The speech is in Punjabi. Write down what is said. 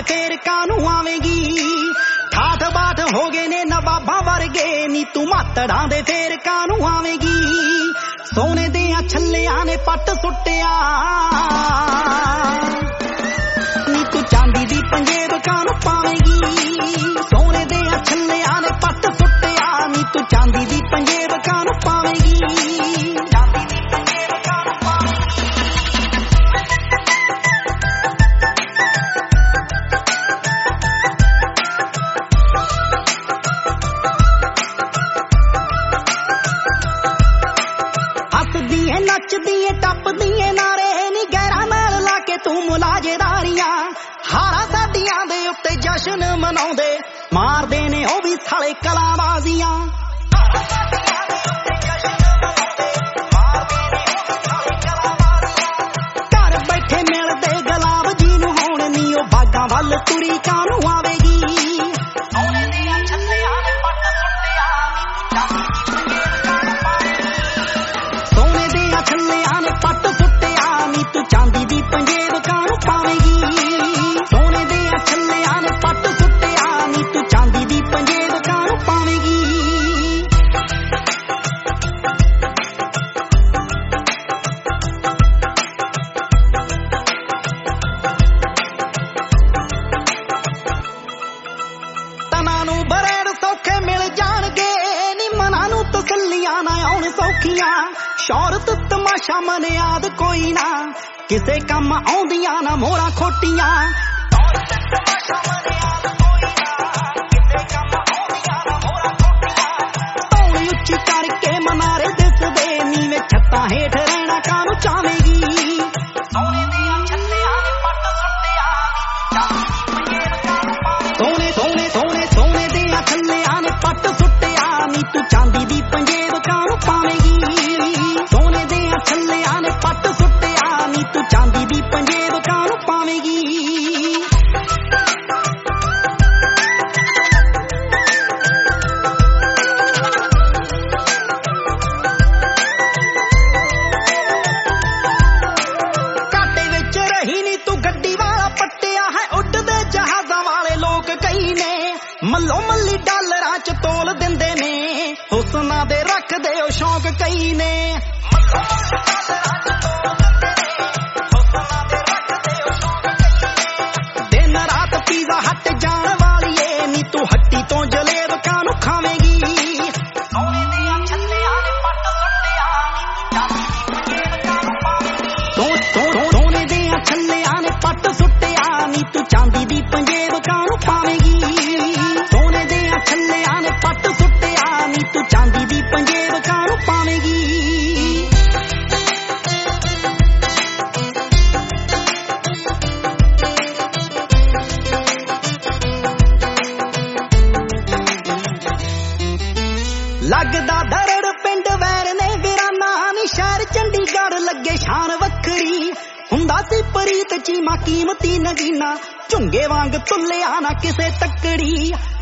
ਫੇਰ ਕਾਨੂੰ ਆਵੇਂਗੀ। ਠਾਠ ਬਾਠ ਹੋ ਗਏ ਨੇ ਨਵਾਬਾਂ ਵਰਗੇ ਨੀ ਤੂੰ ਮਾਤੜਾਂ ਦੇ ਫੇਰ ਕਾਨੂੰ ਆਵੇਂਗੀ। ਸੋਨੇ ਦੀਆਂ ਛੱਲਿਆਂ ਨੇ ਪੱਟ ਸੁੱਟਿਆ ਨੀ ਤੂੰ ਚਾਂਦੀ ਦੀ ਪੰਜੇਬ ਕਾਨੂੰ ਪਾਵੇਂਗੀ। ਸੋਨੇ ਦੀਆਂ ਛੱਲਿਆਂ ਨੇ ਪੱਟ ਸੁੱਟਿਆ ਨੀ ਤੂੰ ਚਾਂਦੀ ਦੀ ਪੰਜੇਬ ਕਾਨੂੰ ਪਾਵੇਂਗੀ। ਨੱਚਦੀ ਟੱਪਦੀ ਨਾਰੇ ਨੀ ਗੈਰਾਂ ਨਾਲ ਲਾ ਕੇ ਤੂੰ ਮੁਲਾਜੇਦਾਰੀਆਂ। ਹਾਰਾਂ ਸਾਡੀਆਂ ਦੇ ਉੱਤੇ ਜਸ਼ਨ ਮਨਾਉਂਦੇ ਮਾਰਦੇ ਨੇ ਉਹ ਵੀ ਸਾਲੇ ਕਲਾਬਾਜ਼ੀਆਂ। ਘਰ ਬੈਠੇ ਮਿਲਦੇ ਗੁਲਾਬ ਜੀ ਨੂੰ ਹੁਣ ਨੀ ਉਹ ਬਾਗਾਂ ਵੱਲ ਤੁਰੀ ਕਾਨੂੰ ਆਵੇਗੀ। ਛੱਲਿਆਂ ਨੇ ਪੱਟ ਸੁੱਟਿਆ ਨੀ ਤੂੰ ਚਾਂਦੀ ਦੀ ਪੰਜੇਬ ਕਾਨੂੰ ਪਾਵੇਂਗੀ। ਸੋਨੇ ਦੀਆਂ ਛੱਲਿਆਂ ਨੇ ਪੱਟ ਸੁੱਟਿਆ ਨੀ ਤੂੰ ਚਾਂਦੀ ਦੀ ਪੰਜੇਬ ਕਾਨੂੰ ਪਾਵੇਂਗੀ। ਤਨਾਂ ਨੂੰ ਬਰੇੜ ਸੌਖੇ ਮਿਲ ਜਾਣਗੇ ਨੀ ਮਨਾਂ ਨੂੰ ਤਸੱਲੀਆਂ ਨਾ ਆਉਣ ਸੌਖੀਆਂ। ਸ਼ੌਹਰਤ ਤਮਾਸ਼ਾ ਮਨਿਆਦ ਕੋਈ ਨਾ ਕਿਸੇ ਕੰਮ ਆਉਂਦੀਆਂ ਨਾ ਮੋਹਰਾਂ ਖੋਟੀਆਂ। ਧੌਣ ਉੱਚੀ ਕਰਕੇ ਮਨਾਰੇ ਦਿਸਦੇ ਨੀਵੇਂ ਛੱਤਾਂ ਹੇਠ ਰਹਿਣਾ ਕਾਨੂੰ ਚਾਹਵੇਂਗੀ। ਸੋਨੇ ਦੀਆਂ ਛੱਲਿਆਂ ਨੇ ਪੱਟ ਸੁੱਟਿਆ ਸੋਨੇ ਸੋਨੇ ਸੋਨੇ ਸੋਨੇ ਦੀਆਂ ਛੱਲਿਆਂ ਨੇ ਪੱਟ ਸੁੱਟਿਆ ਨੀ ਤੂੰ ਚਾਂਦੀ ਦੀ ਪੰਜੇਬ ਕਾਨੂੰ ਪਾਵੇਂਗੀ। ਛੱਲਿਆਂ ਨੇ ਪੱਟ ਸੁੱਟਿਆ ਨੀ ਤੂੰ ਚਾਂਦੀ ਦੀ ਪੰਜੇਬ ਕਾਨੂੰ ਪਾਵੇਂਗੀ। ਘਾਟੇ ਵਿੱਚ ਰਹੀ ਨੀ ਤੂੰ ਗੱਡੀ ਵਾਲਾ ਪੱਟਿਆ ਹੈ ਉੱਡਦੇ ਜਹਾਜ਼ਾਂ ਵਾਲੇ ਲੋਕ ਕਈ ਨੇ। ਮੱਲੋ ਮੱਲੀ ਡਾਲਰਾਂ ਚ ਤੋਲ ਦਿੰਦੇ ਨੇ ਹੁਸਨਾਂ ਦੇ ਰੱਖਦੇ ਉਹ ਸ਼ੌਂਕ ਕਈ ਨੇ। ਦਿਨ ਰਾਤ ਪੀਜ਼ਾ ਹੱਟ ਜਾਣ ਵਾਲੀਏ ਨੀ ਤੂੰ ਹੱਟੀ ਤੋਂ ਜਲੇਬ ਕਾਨੂੰ ਖਾਵੇਂਗੀ। ਸੋਨੇ ਦੀਆਂ ਛੱਲਿਆਂ ਨੇ ਪੱਟ ਸੁੱਟਿਆ ਸੋਨੇ ਦੀਆਂ ਛੱਲਿਆਂ ਨੇ ਪੱਟ ਸੁੱਟਿਆ ਨੀ ਤੂੰ ਚਾਂਦੀ ਦੀ ਪੰਜੇਬ ਕਾਨੂੰ ਪਾਵੇਂਗੀ। ਸੋਨੇ ਦੀਆਂ ਛੱਲਿਆਂ ਨੇ ਪੱਟ ਸੁੱਟਿਆ ਨੀ ਤੂੰ ਚਾਂਦੀ ਦੀ ਪੰਜੇਬ ਕਾਨੂੰ ਪਾਵੇਂਗੀ। ਲੱਗਦਾ ਦਰੜ ਪਿੰਡ ਵੈਰ ਨੇ ਵੀਰਾਨਾ ਨੀ ਸ਼ਹਿਰ ਚੰਡੀਗੜ੍ਹ ਲੱਗੇ ਸ਼ਾਨ ਵੱਖਰੀ। ਹੁੰਦਾ ਸੀ ਪ੍ਰੀਤ ਚੀਮਾ ਕੀਮਤੀ ਨਗੀਨਾ ਝੁੰਗੇ ਵਾਂਗ ਤੁੱਲਿਆ ਨਾ ਕਿਸੇ ਤੱਕੜੀ।